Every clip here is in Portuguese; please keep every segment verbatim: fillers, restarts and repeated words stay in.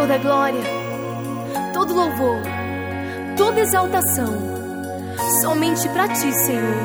toda glória, todo louvor, toda exaltação, somente pra ti, Senhor.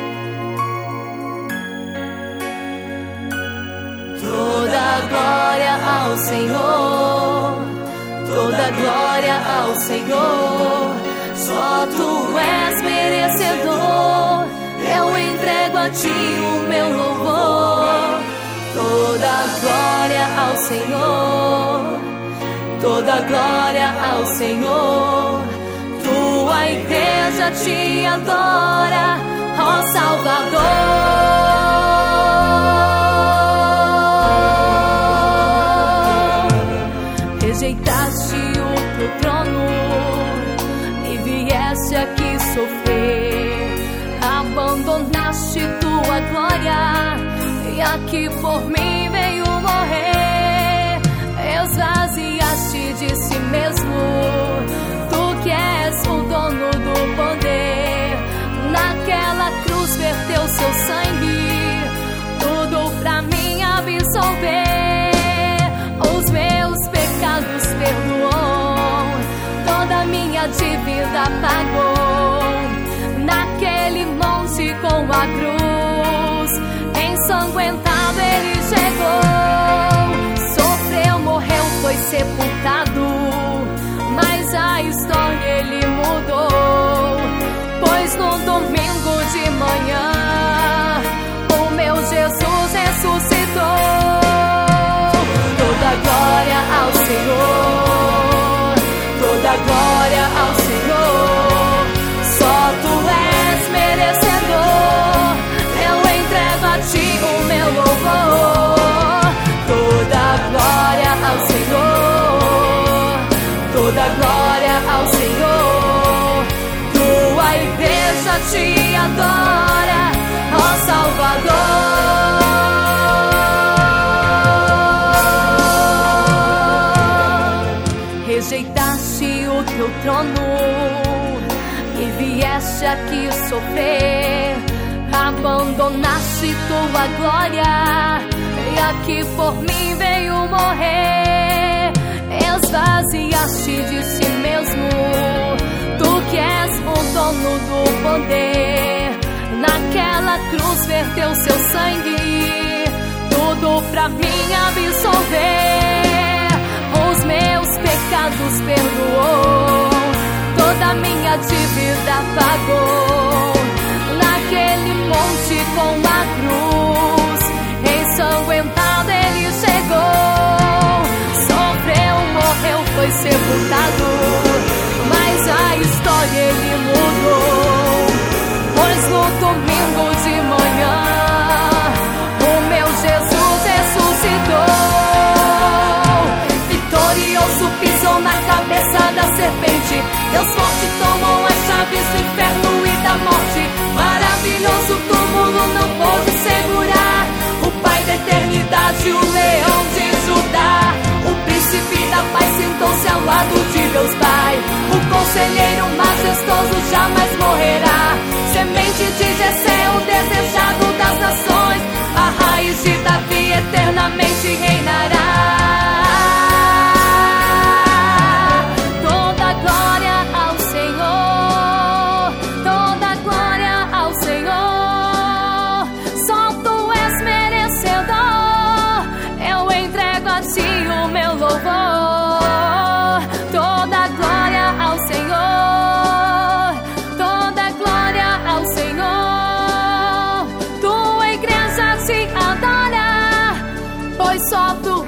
Toda glória ao Senhor, toda glória ao Senhor, só tu és merecedor, eu entrego a ti o meu louvor. Toda glória ao Senhor, toda glória ao Senhor, tua igreja te adora, ó Salvador. Rejeitaste o teu trono e vieste aqui sofrer, abandonaste tua glória e aqui por mim veio morrer. Esvaziaste de si mesmo, tu que és o dono do poder, naquela cruz verteu seu sangue, tudo pra mim absolver. Os meus pecados perdoou, toda minha dívida pagou, naquele monte com a cruz, ensanguentado ele chegou. Sofreu, morreu, foi sepultado, mas a história ele mudou, pois no domingo de manhã o meu Jesus ressuscitou. Toda glória ao Senhor, toda glória ao Senhor, só tu és merecedor, eu entrego a ti o meu louvor. Toda glória ao Senhor, toda glória ao Senhor, tua igreja te adora, ó Salvador. Rejeitaste o teu trono e vieste aqui sofrer, abandonaste tua glória e aqui por mim veio morrer. Esvaziaste de si mesmo, tu que és o dono do poder, naquela cruz verteu seu sangue, tudo pra mim absolver. Os meus pecados perdoou, toda minha dívida pagou, naquele monte com a cruz, ensanguentado ele chegou. Sofreu, morreu, foi sepultado, mas a história ele mudou, pois no domingo de manhã o meu Jesus ressuscitou. Vitorioso pisou na cabeça da serpente, Deus forte tomou as chaves do inferno e da morte. Maravilhoso túmulo não pôde segurar o Pai da eternidade, o leão de Judá. O príncipe da paz sentou-se ao lado de Deus Pai, o conselheiro majestoso jamais morrerá. Semente de Jessé, o desejado das nações, a raiz de Davi eternamente reinará. Só tu